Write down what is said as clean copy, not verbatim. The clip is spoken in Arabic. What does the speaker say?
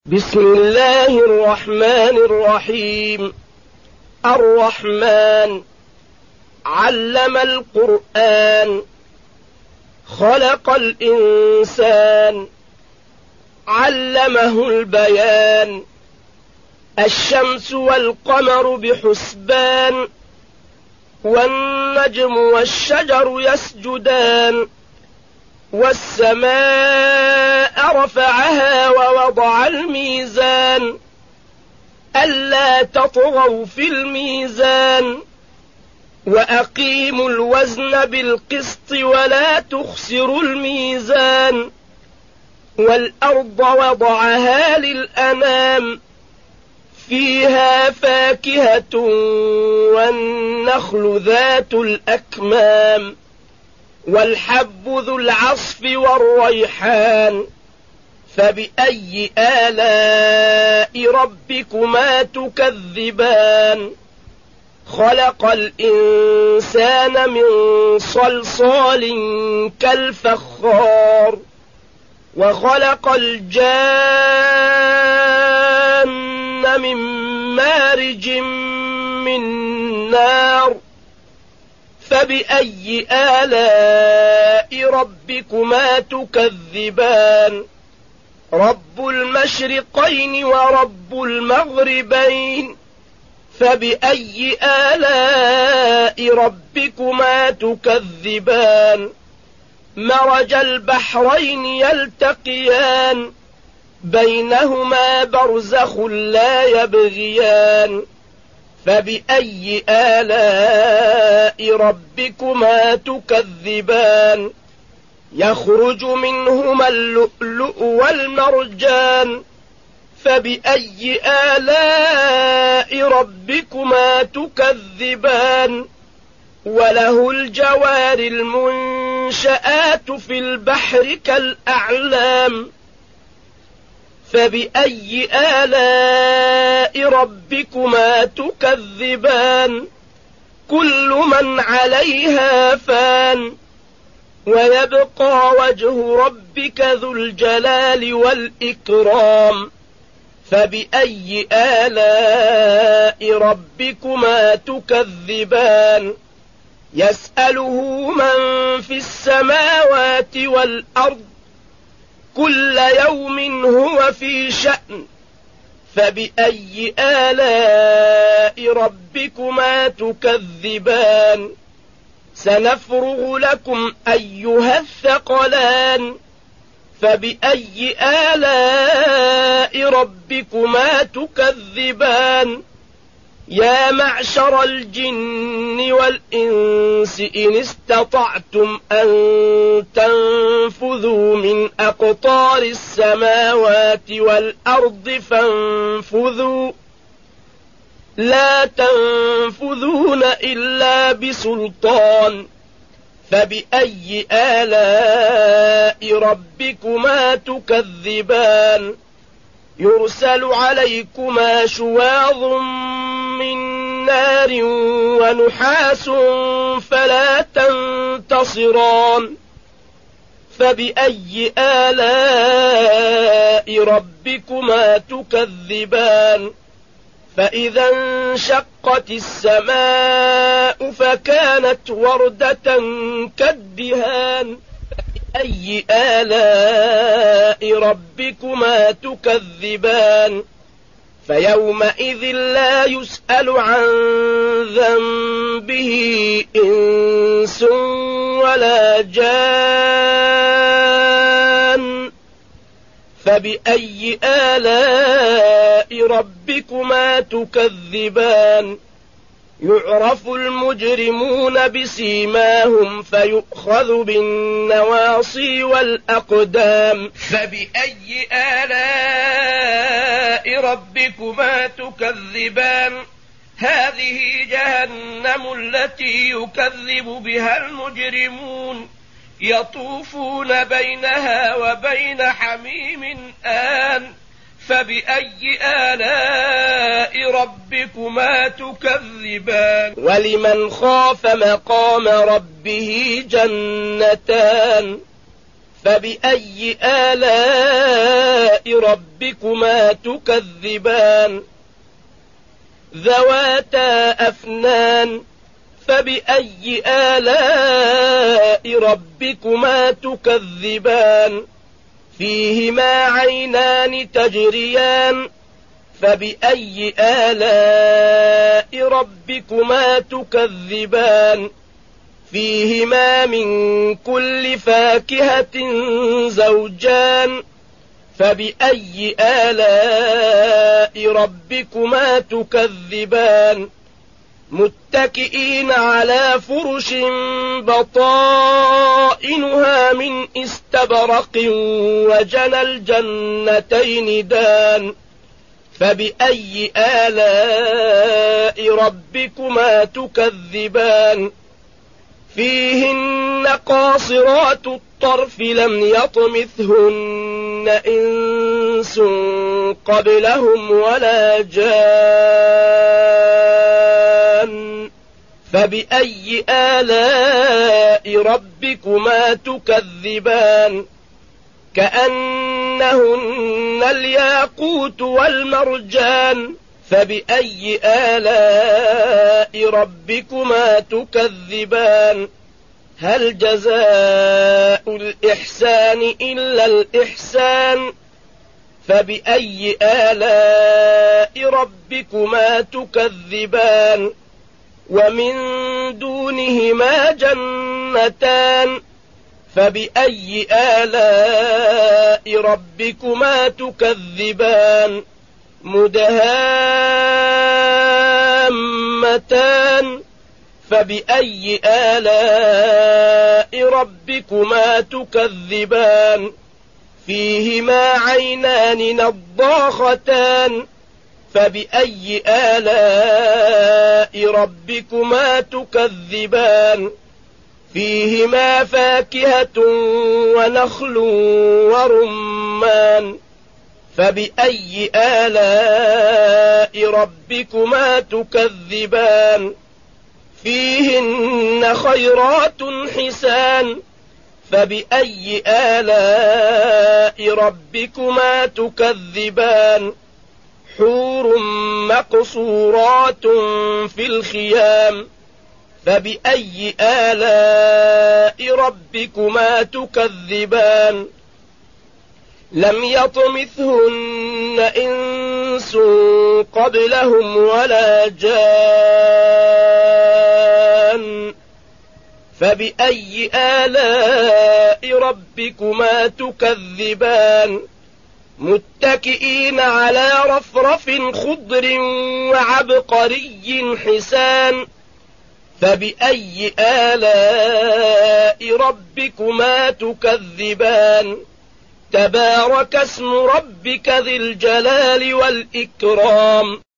بسم الله الرحمن الرحيم. الرحمن علم القرآن، خلق الإنسان، علمه البيان. الشمس والقمر بحسبان، والنجم والشجر يسجدان. والسماء رفعها ووضع الميزان، ألا تطغوا في الميزان. وأقيموا الوزن بالقسط ولا تخسروا الميزان. والأرض وضعها للأنام، فيها فاكهة والنخل ذات الأكمام، والحب ذو العصف والريحان. فبأي آلاء ربكما تكذبان؟ خلق الإنسان من صلصال كالفخار، وخلق الجان من مارج من نار. فبأي آلاء ربكما تكذبان؟ رب المشرقين ورب المغربين. فبأي آلاء ربكما تكذبان؟ مرج البحرين يلتقيان، بينهما برزخ لا يبغيان. فبأي آلاء ربكما تكذبان؟ يخرج منهما اللؤلؤ والمرجان. فبأي آلاء ربكما تكذبان؟ وله الجوار المنشآت في البحر كالأعلام. فبأي آلاء ربكما تكذبان؟ كل من عليها فان، ويبقى وجه ربك ذو الجلال والإكرام. فبأي آلاء ربكما تكذبان؟ يسأله من في السماوات والأرض، كل يوم هو في شأن. فبأي آلاء ربكما تكذبان؟ سنفرغ لكم أيها الثقلان. فبأي آلاء ربكما تكذبان؟ يا معشر الجن والإنس إن استطعتم أن تنفذوا من أقطار السماوات والأرض فانفذوا، لا تنفذون إلا بسلطان. فبأي آلاء ربكما تكذبان؟ يرسل عليكما شواظ من نار ونحاس فلا تنتصران. فبأي آلاء ربكما تكذبان؟ فإذا انشقت السماء فكانت وردة كالدهان. فبأي آلاء ربكما تكذبان؟ فيومئذ لا يسأل عن ذنبه إنس ولا جان. فبأي آلاء ربكما تكذبان؟ يعرف المجرمون بسيماهم فيؤخذ بالنواصي والأقدام. فبأي آلاء ربكما تكذبان؟ هذه جهنم التي يكذب بها المجرمون، يطوفون بينها وبين حميم آن. فبأي آلاء ربكما تكذبان؟ ولمن خاف مقام ربه جنتان. فبأي آلاء ربكما ربكما تكذبان ذواتا أفنان فبأي آلاء ربكما تكذبان فيهما عينان تجريان فبأي آلاء ربكما تكذبان فيهما من كل فاكهة زوجان فبأي آلاء ربكما تكذبان متكئين على فرش بطائنها من استبرق وجنى الجنتين دان فبأي آلاء ربكما تكذبان فيهن قاصرات الطرف لم يطمثهن إنس قبلهم ولا جان فبأي آلاء ربكما تكذبان كأنهن الياقوت والمرجان فبأي آلاء ربكما تكذبان هل جزاء الإحسان إلا الإحسان فبأي آلاء ربكما تكذبان ومن دونهما جنتان فبأي آلاء ربكما تكذبان مدهامتان فبأي آلاء ربكما تكذبان فيهما عينان نضاختان فبأي آلاء ربكما تكذبان فيهما فاكهة ونخل ورمان فبأي آلاء ربكما تكذبان فيهن خيرات حسان فبأي آلاء ربكما تكذبان حور مقصورات في الخيام فبأي آلاء ربكما تكذبان لم يطمثهن إنس قبلهم ولا جان فبأي آلاء ربكما تكذبان متكئين على رفرف خضر وعبقري حسان فبأي آلاء ربكما تكذبان تبارك اسم ربك ذي الجلال والإكرام